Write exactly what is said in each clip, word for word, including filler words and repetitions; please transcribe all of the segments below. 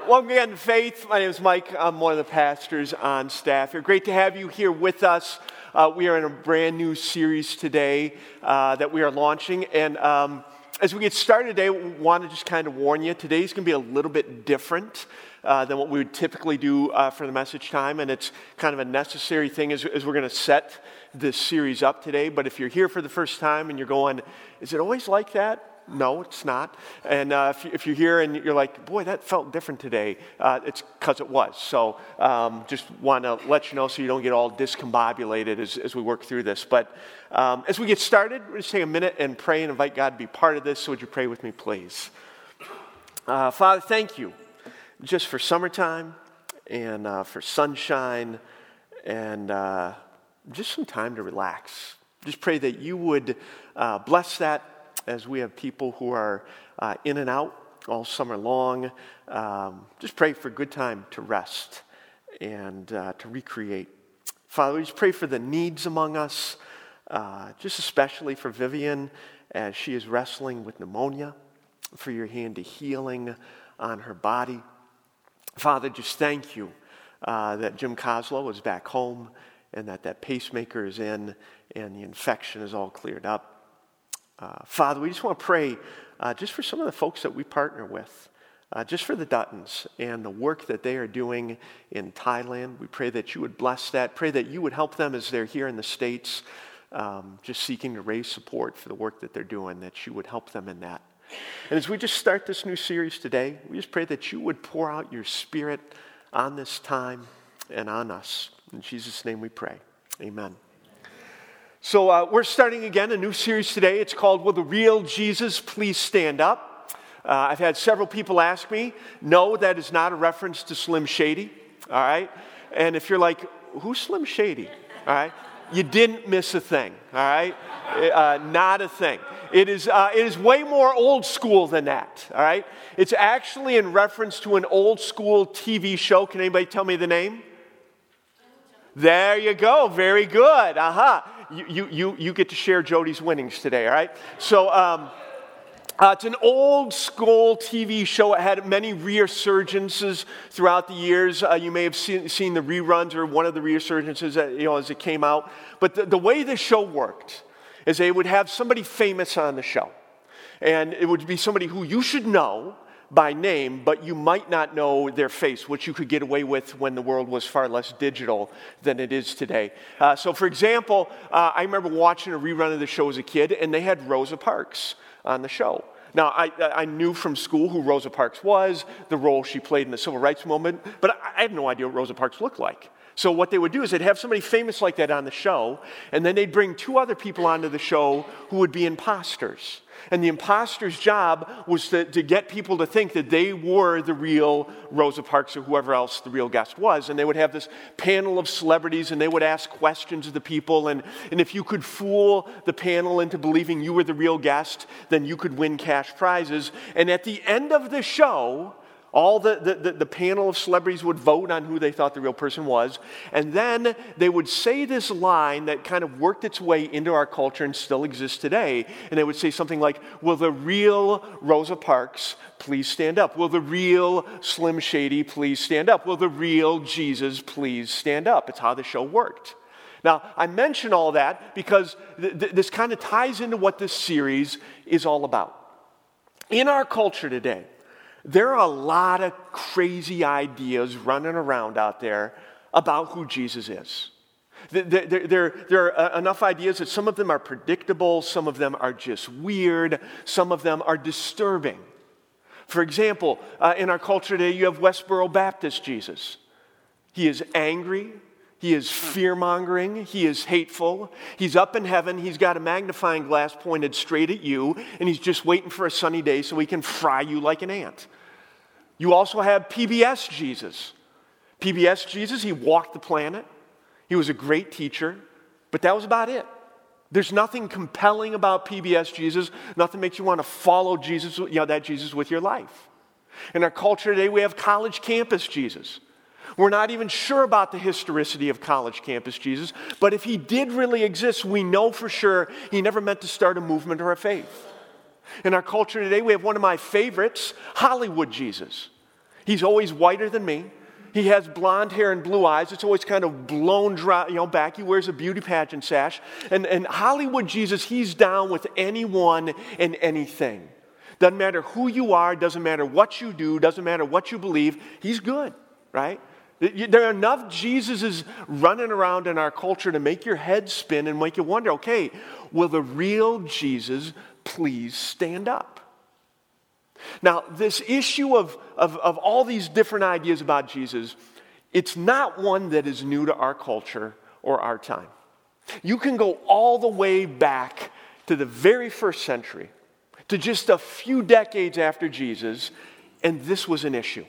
Welcome again to Faith. My name is Mike. I'm one of the pastors on staff here. Great to have you here with us. Uh, we are in a brand new series today uh, that we are launching. And um, as we get started today, we want to just kind of warn you, today's going to be a little bit different uh, than what we would typically do uh, for the message time. And it's kind of a necessary thing as, as we're going to set this series up today. But if you're here for the first time and you're going, is it always like that? No, it's not. And uh, if, if you're here and you're like, boy, that felt different today, uh, it's because it was. So um, just want to let you know so you don't get all discombobulated as, as we work through this. But um, as we get started, we're just take a minute and pray and invite God to be part of this. So would you pray with me, please? Uh, Father, thank you just for summertime and uh, for sunshine and uh, just some time to relax. Just pray that you would uh, bless that as we have people who are uh, in and out all summer long. Um, just pray for good time to rest and uh, to recreate. Father, we just pray for the needs among us, uh, just especially for Vivian as she is wrestling with pneumonia, for your hand to healing on her body. Father, just thank you uh, that Jim Coslow is back home and that that pacemaker is in and the infection is all cleared up. Uh, Father, we just want to pray uh, just for some of the folks that we partner with, uh, just for the Duttons and the work that they are doing in Thailand. We pray that you would bless that. Pray that you would help them as they're here in the States, um, just seeking to raise support for the work that they're doing, that you would help them in that. And as we just start this new series today, we just pray that you would pour out your Spirit on this time and on us. In Jesus' name we pray. Amen. So uh, we're starting again a new series today. It's called Will the Real Jesus Please Stand Up? Uh, I've had several people ask me, no, that is not a reference to Slim Shady, all right? And if you're like, who's Slim Shady, all right? You didn't miss a thing, all right? Uh, not a thing. It is, uh, it is way more old school than that, all right? It's actually in reference to an old school T V show. Can anybody tell me the name? There you go. Very good. Aha. You, you, you, you get to share Jody's winnings today, all right? So um, uh, it's an old school T V show. It had many resurgences throughout the years. Uh, you may have seen, seen the reruns or one of the resurgences that, you know, as it came out. But the, the way the show worked is they would have somebody famous on the show. And it would be somebody who you should know by name, but you might not know their face, which you could get away with when the world was far less digital than it is today. Uh, so, for example, uh, I remember watching a rerun of the show as a kid, and they had Rosa Parks on the show. Now, I, I knew from school who Rosa Parks was, the role she played in the civil rights movement, but I had no idea what Rosa Parks looked like. So what they would do is they'd have somebody famous like that on the show, and then they'd bring two other people onto the show who would be imposters. And the imposter's job was to, to get people to think that they were the real Rosa Parks or whoever else the real guest was. And they would have this panel of celebrities, and they would ask questions of the people. And, and if you could fool the panel into believing you were the real guest, then you could win cash prizes. And at the end of the show, all the, the, the panel of celebrities would vote on who they thought the real person was. And then they would say this line that kind of worked its way into our culture and still exists today. And they would say something like, will the real Rosa Parks please stand up? Will the real Slim Shady please stand up? Will the real Jesus please stand up? It's how the show worked. Now, I mention all that because th- th- this kind of ties into what this series is all about. In our culture today, there are a lot of crazy ideas running around out there about who Jesus is. There, there, there, there are enough ideas that some of them are predictable, some of them are just weird, some of them are disturbing. For example, uh, in our culture today, you have Westboro Baptist Jesus. He is angry. He is fear-mongering. He is hateful. He's up in heaven. He's got a magnifying glass pointed straight at you, and he's just waiting for a sunny day so he can fry you like an ant. You also have P B S Jesus. P B S Jesus, he walked the planet. He was a great teacher, but that was about it. There's nothing compelling about P B S Jesus. Nothing makes you want to follow Jesus, you know, that Jesus with your life. In our culture today, we have college campus Jesus. We're not even sure about the historicity of college campus Jesus, but if he did really exist, we know for sure he never meant to start a movement or a faith. In our culture today, we have one of my favorites, Hollywood Jesus. He's always whiter than me. He has blonde hair and blue eyes. It's always kind of blown dry, you know, back. He wears a beauty pageant sash. And, and Hollywood Jesus, he's down with anyone and anything. Doesn't matter who you are, doesn't matter what you do, doesn't matter what you believe. He's good, right? There are enough Jesuses running around in our culture to make your head spin and make you wonder, okay, will the real Jesus please stand up? Now, this issue of, of, of all these different ideas about Jesus, it's not one that is new to our culture or our time. You can go all the way back to the very first century, to just a few decades after Jesus, and this was an issue.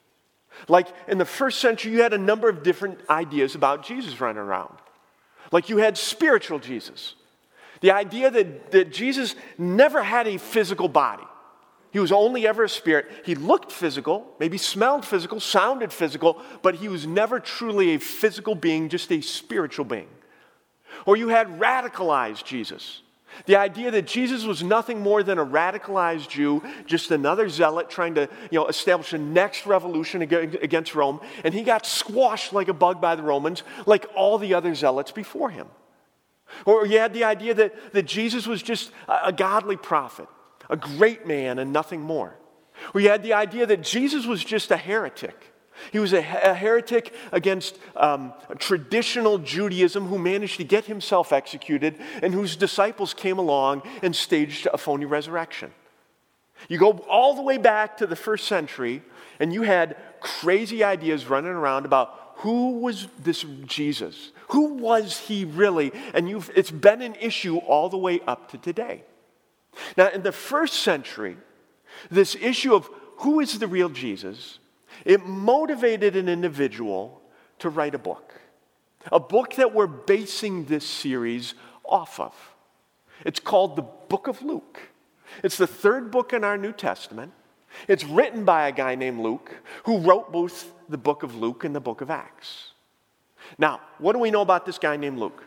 Like in the first century, you had a number of different ideas about Jesus running around. Like you had spiritual Jesus. The idea that, that Jesus never had a physical body. He was only ever a spirit. He looked physical, maybe smelled physical, sounded physical, but he was never truly a physical being, just a spiritual being. Or you had radicalized Jesus. The idea that Jesus was nothing more than a radicalized Jew, just another zealot trying to, you know, establish a next revolution against Rome, and he got squashed like a bug by the Romans, like all the other zealots before him. Or you had the idea that, that Jesus was just a, a godly prophet, a great man and nothing more. We had the idea that Jesus was just a heretic. He was a, a heretic against um, traditional Judaism who managed to get himself executed and whose disciples came along and staged a phony resurrection. You go all the way back to the first century and you had crazy ideas running around about who was this Jesus? Who was he really? And you've, it's been an issue all the way up to today. Now, in the first century, this issue of who is the real Jesus, it motivated an individual to write a book. A book that we're basing this series off of. It's called the Book of Luke. It's the third book in our New Testament. It's written by a guy named Luke, who wrote both the book of Luke and the book of Acts. Now, what do we know about this guy named Luke?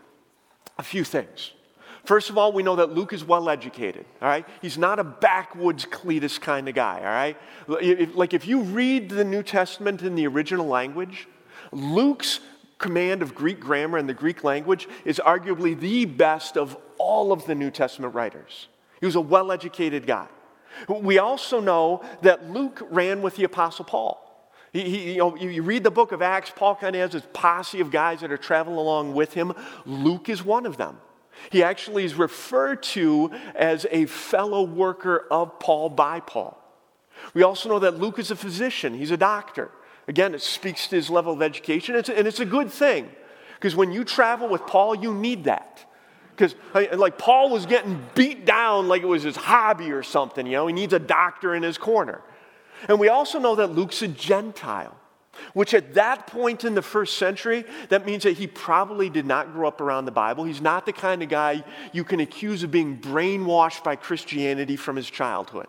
A few things. First of all, we know that Luke is well educated, all right? He's not a backwoods Cletus kind of guy, all right? If, like if you read the New Testament in the original language, Luke's command of Greek grammar and the Greek language is arguably the best of all of the New Testament writers. He was a well-educated guy. We also know that Luke ran with the Apostle Paul. He, he, you know, you read the book of Acts, Paul kind of has this posse of guys that are traveling along with him. Luke is one of them. He actually is referred to as a fellow worker of Paul by Paul. We also know that Luke is a physician. He's a doctor. Again, it speaks to his level of education, it's, and it's a good thing. Because when you travel with Paul, you need that. Because like Paul was getting beat down like it was his hobby or something. You know, he needs a doctor in his corner. And we also know that Luke's a Gentile. Which at that point in the first century, that means that he probably did not grow up around the Bible. He's not the kind of guy you can accuse of being brainwashed by Christianity from his childhood.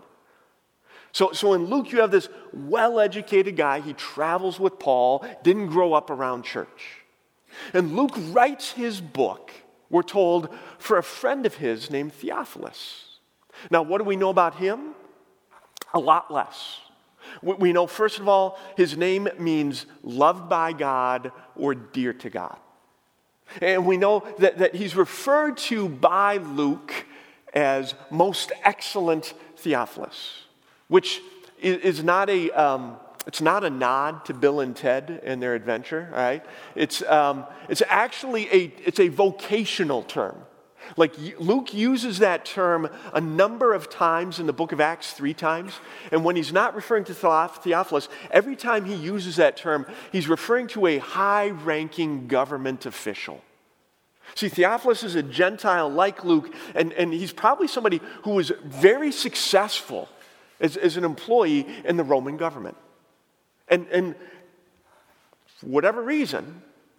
So, so in Luke, you have this well-educated guy. He travels with Paul, didn't grow up around church. And Luke writes his book, we're told, for a friend of his named Theophilus. Now, what do we know about him? A lot less. We know, first of all, his name means loved by God or dear to God. And we know that, that he's referred to by Luke as most excellent Theophilus, which is not a, um, it's not a nod to Bill and Ted and their adventure, all right? It's, um, it's actually a, it's a vocational term. Like Luke uses that term a number of times in the book of Acts, three times. And when he's not referring to Theophilus, every time he uses that term, he's referring to a high-ranking government official. See, Theophilus is a Gentile like Luke, and, and he's probably somebody who was very successful as, as an employee in the Roman government. And, and for whatever reason,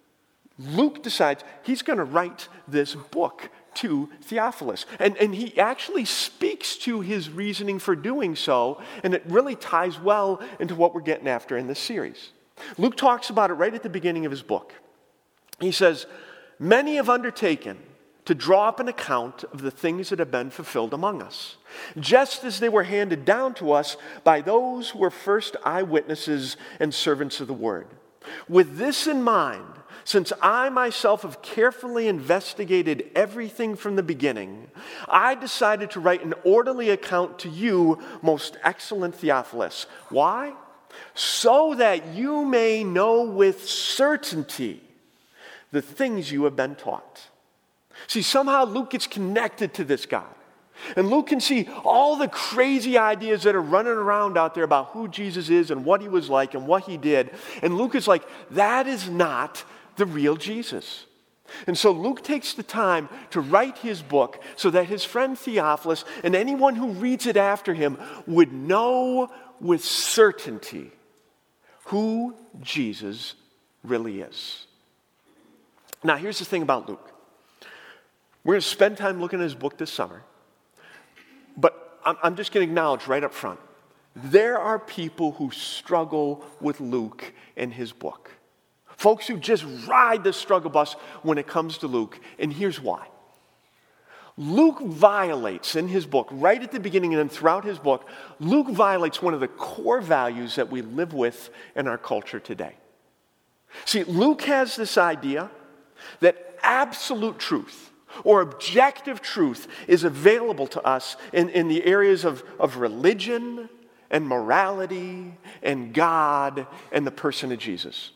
Luke decides he's going to write this book to Theophilus. And, and he actually speaks to his reasoning for doing so, and it really ties well into what we're getting after in this series. Luke talks about it right at the beginning of his book. He says, "Many have undertaken to draw up an account of the things that have been fulfilled among us, just as they were handed down to us by those who were first eyewitnesses and servants of the word. With this in mind, since I myself have carefully investigated everything from the beginning, I decided to write an orderly account to you, most excellent Theophilus. Why? So that you may know with certainty the things you have been taught. See, somehow Luke gets connected to this guy. And Luke can see all the crazy ideas that are running around out there about who Jesus is and what he was like and what he did. And Luke is like, that is not the real Jesus. And so Luke takes the time to write his book so that his friend Theophilus and anyone who reads it after him would know with certainty who Jesus really is. Now, here's the thing about Luke. We're going to spend time looking at his book this summer. But I'm, I'm just going to acknowledge right up front, there are people who struggle with Luke and his book. Folks who just ride the struggle bus when it comes to Luke. And here's why. Luke violates in his book, right at the beginning and then throughout his book, Luke violates one of the core values that we live with in our culture today. See, Luke has this idea that absolute truth or objective truth is available to us in, in the areas of, of religion and morality and God and the person of Jesus.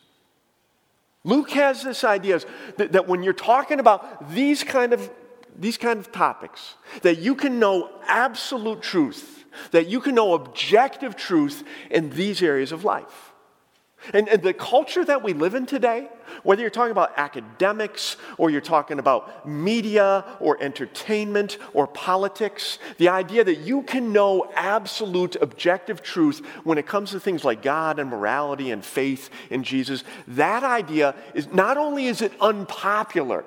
Luke has this idea that, that when you're talking about these kind of these kind of topics, that you can know absolute truth, that you can know objective truth in these areas of life. And, and the culture that we live in today, whether you're talking about academics or you're talking about media or entertainment or politics, the idea that you can know absolute objective truth when it comes to things like God and morality and faith in Jesus, that idea is not only is it unpopular,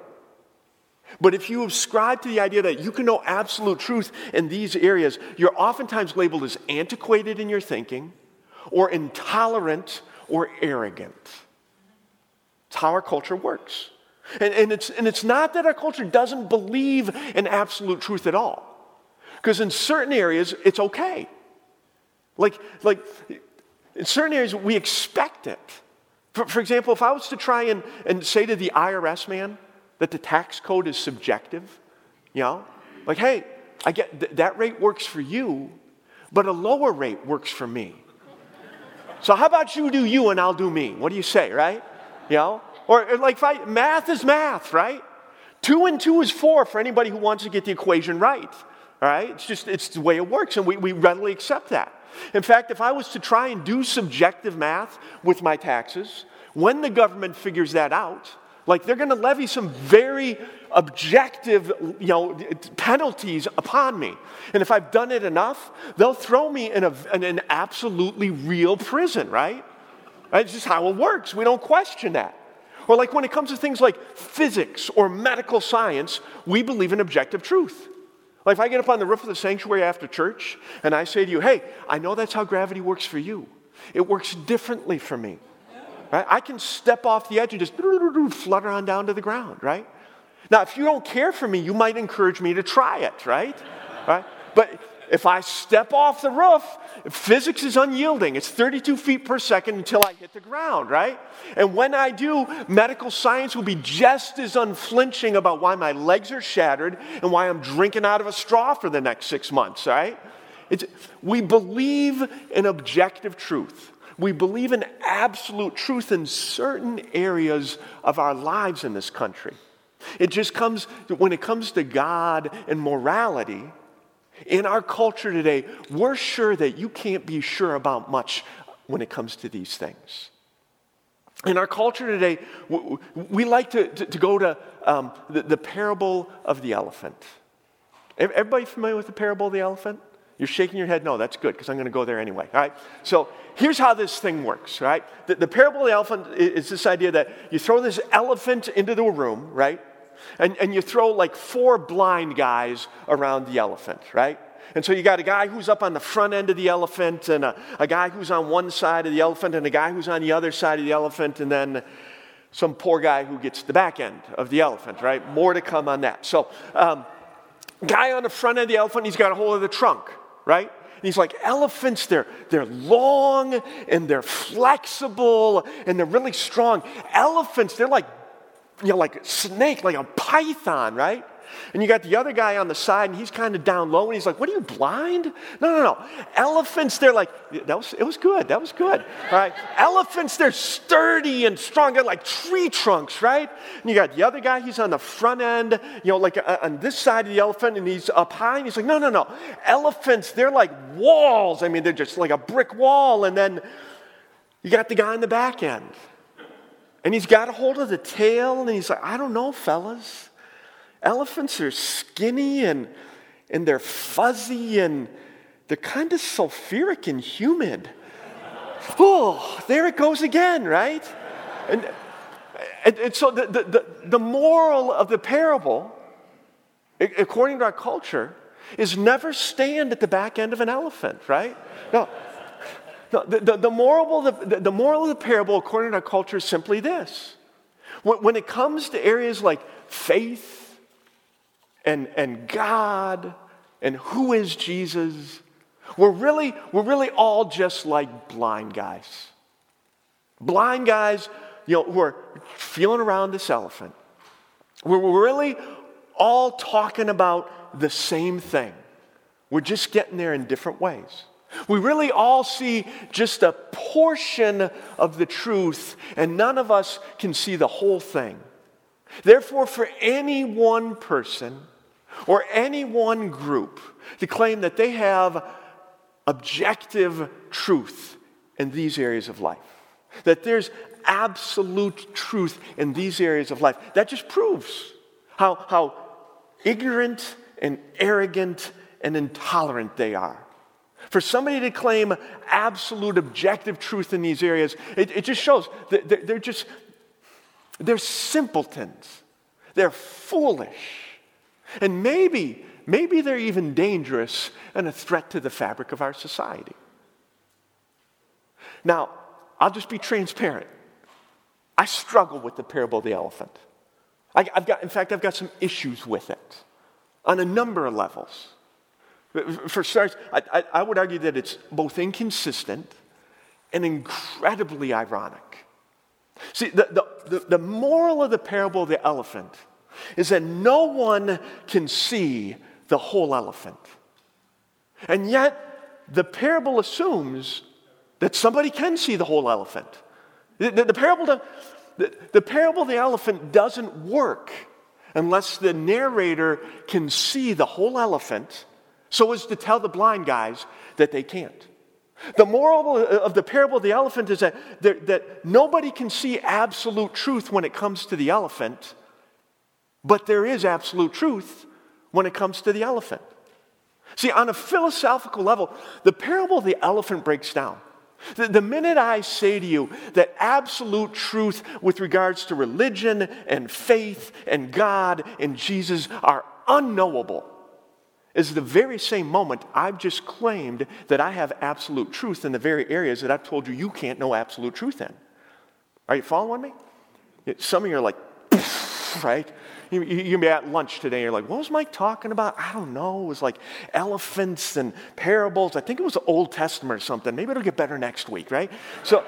but if you ascribe to the idea that you can know absolute truth in these areas, you're oftentimes labeled as antiquated in your thinking or intolerant or arrogant. It's how our culture works. And, and, it's, and it's not that our culture doesn't believe in absolute truth at all. Because in certain areas, it's okay. Like, like in certain areas, we expect it. For, for example, if I was to try and, and say to the I R S man that the tax code is subjective, you know, like, hey, I get th- that rate works for you, but a lower rate works for me. So how about you do you and I'll do me? What do you say, right? You know? Or like if I, math is math, right? Two and two is four for anybody who wants to get the equation right. All right? It's just, it's the way it works, and we, we readily accept that. In fact, if I was to try and do subjective math with my taxes, when the government figures that out, like they're going to levy some very objective, you know, penalties upon me. And if I've done it enough, they'll throw me in, a, in an absolutely real prison, right? That's just how it works. We don't question that. Or like when it comes to things like physics or medical science, we believe in objective truth. Like if I get up on the roof of the sanctuary after church and I say to you, hey, I know that's how gravity works for you. It works differently for me. Right? I can step off the edge and just flutter on down to the ground, right? Now, if you don't care for me, you might encourage me to try it, right? Right? But if I step off the roof, physics is unyielding. It's thirty-two feet per second until I hit the ground, right? And when I do, medical science will be just as unflinching about why my legs are shattered and why I'm drinking out of a straw for the next six months, right? It's, we believe in objective truth. We believe in absolute truth in certain areas of our lives in this country. It just comes, when it comes to God and morality, in our culture today, we're sure that you can't be sure about much when it comes to these things. In our culture today, we like to, to, to go to um, the, the parable of the elephant. Everybody familiar with the parable of the elephant? You're shaking your head. No, that's good, because I'm going to go there anyway. All right. So here's how this thing works. Right. The, the parable of the elephant is this idea that you throw this elephant into the room, right, and and you throw like four blind guys around the elephant, right. And so you got a guy who's up on the front end of the elephant, and a, a guy who's on one side of the elephant, and a guy who's on the other side of the elephant, and then some poor guy who gets the back end of the elephant, right? More to come on that. So, um, guy on the front end of the elephant, he's got a hold of the trunk, right? And he's like, elephants, they're, they're long and they're flexible and they're really strong. Elephants, they're like, you know, like a snake, like a python, right? And you got the other guy on the side, and he's kind of down low, and he's like, what are you, blind? No, no, no. Elephants, they're like, that was, it was good, that was good, all right? Elephants, they're sturdy and strong. They're like tree trunks, right? And you got the other guy, he's on the front end, you know, like uh, on this side of the elephant, and he's up high, and he's like, no, no, no. Elephants, they're like walls. I mean, they're just like a brick wall. And then you got the guy on the back end, and he's got a hold of the tail, and he's like, I don't know, fellas. Elephants are skinny and, and they're fuzzy and they're kind of sulfuric and humid. Oh, there it goes again, right? And, and, and so the, the, the moral of the parable, according to our culture, is never stand at the back end of an elephant, right? No. no the, the, the, moral of the, the moral of the parable, according to our culture, is simply this. When, when it comes to areas like faith, And, and God, and who is Jesus, we're really, we're really all just like blind guys. Blind guys, you know, who are feeling around this elephant. We're really all talking about the same thing. We're just getting there in different ways. We really all see just a portion of the truth, and none of us can see the whole thing. Therefore, for any one person or any one group to claim that they have objective truth in these areas of life, that there's absolute truth in these areas of life, that just proves how, how ignorant and arrogant and intolerant they are. For somebody to claim absolute objective truth in these areas, it, it just shows that they're, they're just, they're simpletons. They're foolish. And maybe, maybe they're even dangerous and a threat to the fabric of our society. Now, I'll just be transparent. I struggle with the parable of the elephant. I, I've got, in fact, I've got some issues with it on a number of levels. For starters, I, I, I would argue that it's both inconsistent and incredibly ironic. See, the, the, the, the moral of the parable of the elephant is that no one can see the whole elephant. And yet, the parable assumes that somebody can see the whole elephant. The, the, the, parable, the, the parable of the elephant doesn't work unless the narrator can see the whole elephant so as to tell the blind guys that they can't. The moral of the parable of the elephant is that, that, that nobody can see absolute truth when it comes to the elephant, but there is absolute truth when it comes to the elephant. See, on a philosophical level, the parable of the elephant breaks down. The, the minute I say to you that absolute truth with regards to religion and faith and God and Jesus are unknowable is the very same moment I've just claimed that I have absolute truth in the very areas that I've told you you can't know absolute truth in. Are you following me? Some of you are like, right? You, you, you may be at lunch today, and you're like, what was Mike talking about? I don't know. It was like elephants and parables. I think it was the Old Testament or something. Maybe it'll get better next week, right? So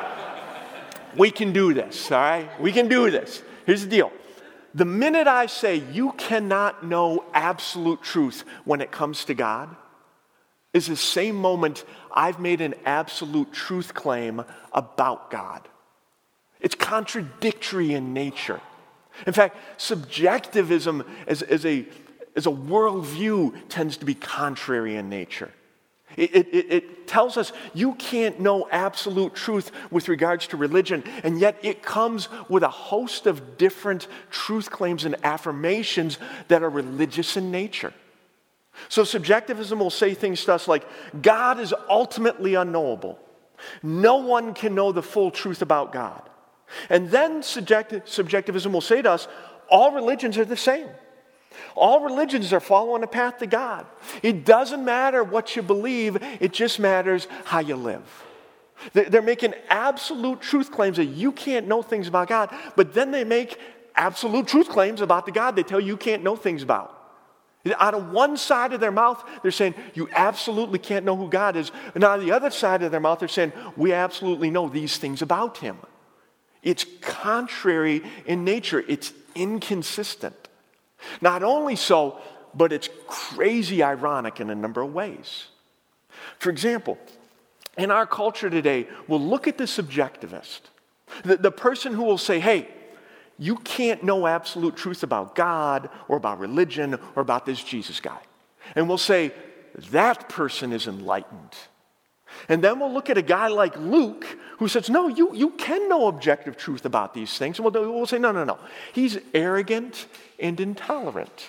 we can do this, all right? We can do this. Here's the deal. The minute I say you cannot know absolute truth when it comes to God is the same moment I've made an absolute truth claim about God. It's contradictory in nature. In fact, subjectivism as, as, a, as a worldview tends to be contrary in nature. It, it, it tells us you can't know absolute truth with regards to religion, and yet it comes with a host of different truth claims and affirmations that are religious in nature. So subjectivism will say things to us like, God is ultimately unknowable. No one can know the full truth about God. And then subjecti- subjectivism will say to us, all religions are the same. All religions are following a path to God. It doesn't matter what you believe, it just matters how you live. They're making absolute truth claims that you can't know things about God, but then they make absolute truth claims about the God they tell you you can't know things about. Out of one side of their mouth, they're saying, you absolutely can't know who God is. And out of the other side of their mouth, they're saying, we absolutely know these things about him. It's contrary in nature. It's inconsistent. Not only so, but it's crazy ironic in a number of ways. For example, in our culture today, we'll look at the subjectivist, the, the person who will say, hey, you can't know absolute truth about God or about religion or about this Jesus guy. And we'll say, that person is enlightened. And then we'll look at a guy like Luke who says, no, you, you can know objective truth about these things. And we'll, we'll say, no, no, no. He's arrogant and intolerant.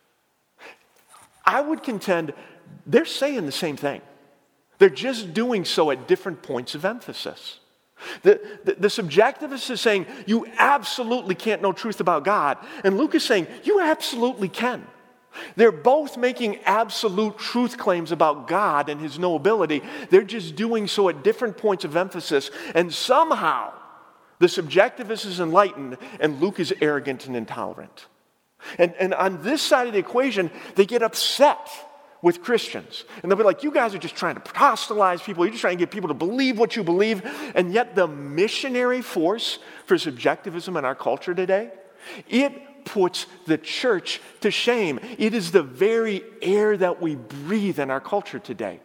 I would contend they're saying the same thing. They're just doing so at different points of emphasis. The, the, the subjectivist is saying, you absolutely can't know truth about God. And Luke is saying, you absolutely can. They're both making absolute truth claims about God and his knowability. They're just doing so at different points of emphasis. And somehow, the subjectivist is enlightened and Luke is arrogant and intolerant. And, and on this side of the equation, they get upset with Christians. And they'll be like, you guys are just trying to proselytize people. You're just trying to get people to believe what you believe. And yet the missionary force for subjectivism in our culture today, it puts the church to shame. It is the very air that we breathe in our culture today.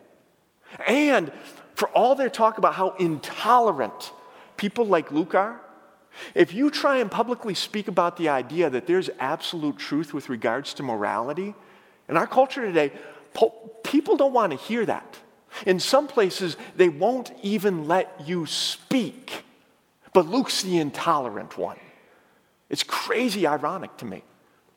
And for all their talk about how intolerant people like Luke are, if you try and publicly speak about the idea that there's absolute truth with regards to morality, in our culture today, people don't want to hear that. In some places, they won't even let you speak. But Luke's the intolerant one. It's crazy ironic to me.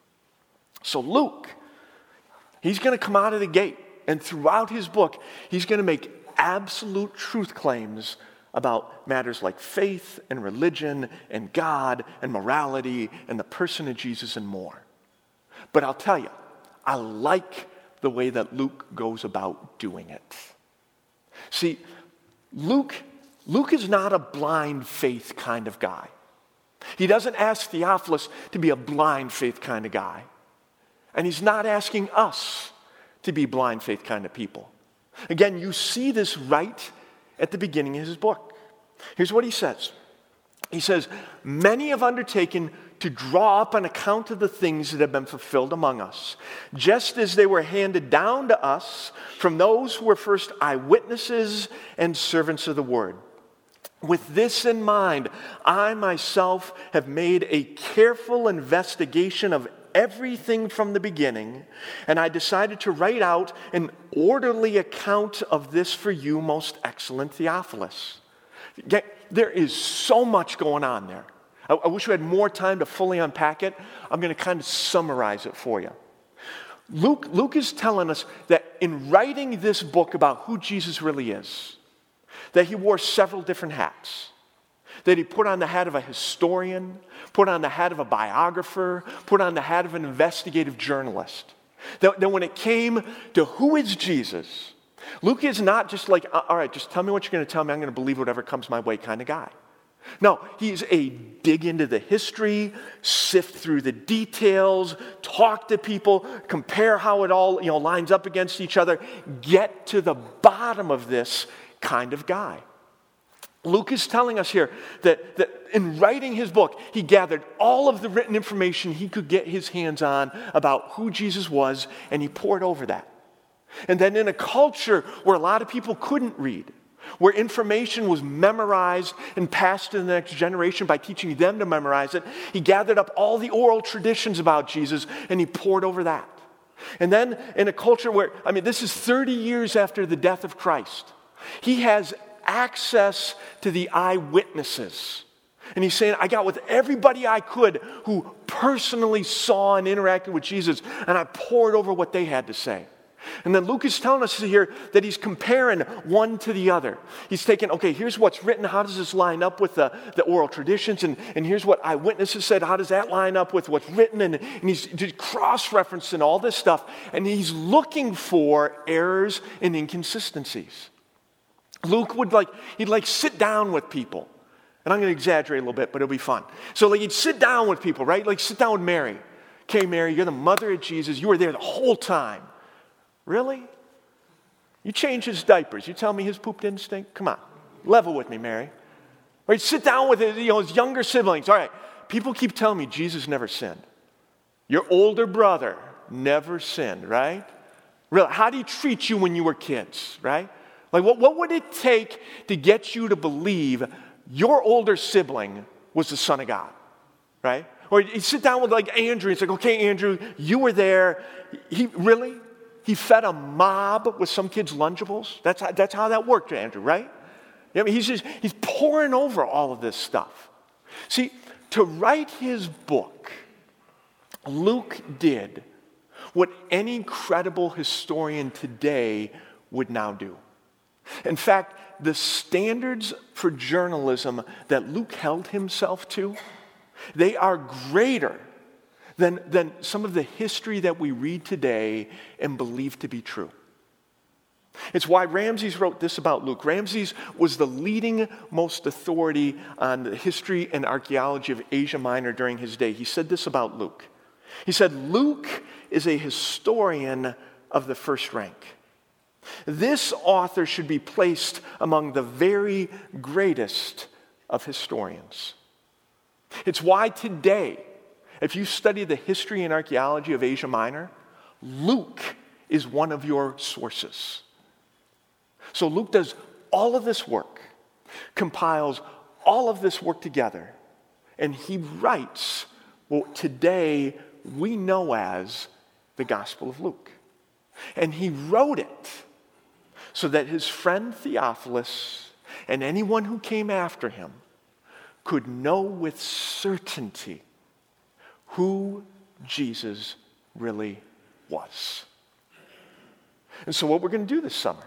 So Luke, he's going to come out of the gate, and throughout his book, he's going to make absolute truth claims about matters like faith and religion and God and morality and the person of Jesus and more. But I'll tell you, I like the way that Luke goes about doing it. See, Luke, Luke is not a blind faith kind of guy. He doesn't ask Theophilus to be a blind faith kind of guy. And he's not asking us to be blind faith kind of people. Again, you see this right at the beginning of his book. Here's what he says. He says, many have undertaken to draw up an account of the things that have been fulfilled among us, just as they were handed down to us from those who were first eyewitnesses and servants of the word. With this in mind, I myself have made a careful investigation of everything from the beginning, and I decided to write out an orderly account of this for you, most excellent Theophilus. There is so much going on there. I, I wish we had more time to fully unpack it. I'm going to kind of summarize it for you. Luke, Luke is telling us that in writing this book about who Jesus really is, that he wore several different hats. That he put on the hat of a historian, put on the hat of a biographer, put on the hat of an investigative journalist. That, that when it came to who is Jesus, Luke is not just like, all right, just tell me what you're going to tell me. I'm going to believe whatever comes my way kind of guy. No, he's a dig into the history, sift through the details, talk to people, compare how it all, you know, lines up against each other, get to the bottom of this kind of guy. Luke is telling us here that, that in writing his book, he gathered all of the written information he could get his hands on about who Jesus was, and he poured over that. And then in a culture where a lot of people couldn't read, where information was memorized and passed to the next generation by teaching them to memorize it, he gathered up all the oral traditions about Jesus, and he poured over that. And then in a culture where, I mean, this is thirty years after the death of Christ, he has access to the eyewitnesses. And he's saying, I got with everybody I could who personally saw and interacted with Jesus, and I poured over what they had to say. And then Luke is telling us here that he's comparing one to the other. He's taking, okay, here's what's written. How does this line up with the, the oral traditions? And, and here's what eyewitnesses said. How does that line up with what's written? And, and he's cross-referencing all this stuff. And he's looking for errors and inconsistencies. Luke would like, he'd like sit down with people. And I'm going to exaggerate a little bit, but it'll be fun. So like he'd sit down with people, right? Like sit down with Mary. Okay, Mary, you're the mother of Jesus. You were there the whole time. Really? You changed his diapers. You tell me his poop didn't stink? Come on. Level with me, Mary. Right? Sit down with his, you know, his younger siblings. All right. People keep telling me Jesus never sinned. Your older brother never sinned, right? Really? How did he treat you when you were kids, right? Like what, what would it take to get you to believe your older sibling was the Son of God, right? Or you sit down with like Andrew, and it's like, okay, Andrew, you were there. He really? He fed a mob with some kids' Lunchables? That's how, that's how that worked, Andrew, right? I mean, he's just, he's pouring over all of this stuff. See, to write his book, Luke did what any credible historian today would now do. In fact, the standards for journalism that Luke held himself to, they are greater than, than some of the history that we read today and believe to be true. It's why Ramses wrote this about Luke. Ramses was the leading most authority on the history and archaeology of Asia Minor during his day. He said this about Luke. He said, Luke is a historian of the first rank. This author should be placed among the very greatest of historians. It's why today, if you study the history and archaeology of Asia Minor, Luke is one of your sources. So Luke does all of this work, compiles all of this work together, and he writes what today we know as the Gospel of Luke. And he wrote it so that his friend Theophilus and anyone who came after him could know with certainty who Jesus really was. And so what we're going to do this summer,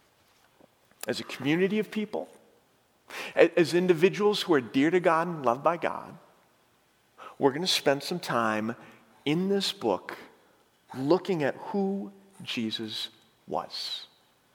as a community of people, as individuals who are dear to God and loved by God, we're going to spend some time in this book looking at who Jesus was.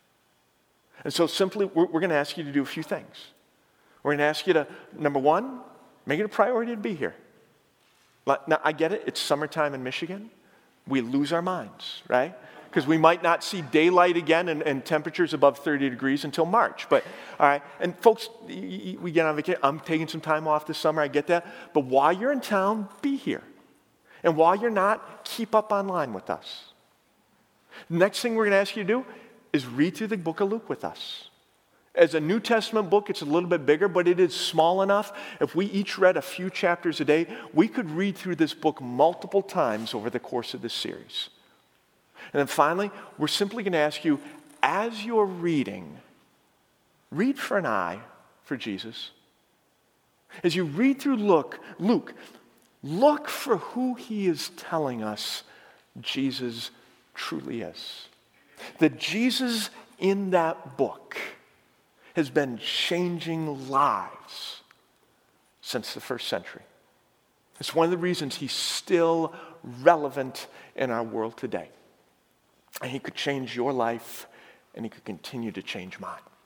And so simply, we're, we're going to ask you to do a few things. We're going to ask you to, number one, make it a priority to be here. Now, I get it. It's summertime in Michigan. We lose our minds, right? Because we might not see daylight again and, and temperatures above thirty degrees until March. But, all right, and folks, we get on vacation. I'm taking some time off this summer. I get that. But while you're in town, be here. And while you're not, keep up online with us. Next thing we're going to ask you to do is read through the book of Luke with us. As a New Testament book, it's a little bit bigger, but it is small enough. If we each read a few chapters a day, we could read through this book multiple times over the course of this series. And then finally, we're simply going to ask you, as you're reading, read for an eye for Jesus. As you read through Luke, Luke, look for who he is telling us Jesus truly is. That Jesus in that book has been changing lives since the first century. It's one of the reasons he's still relevant in our world today. And he could change your life, and he could continue to change mine.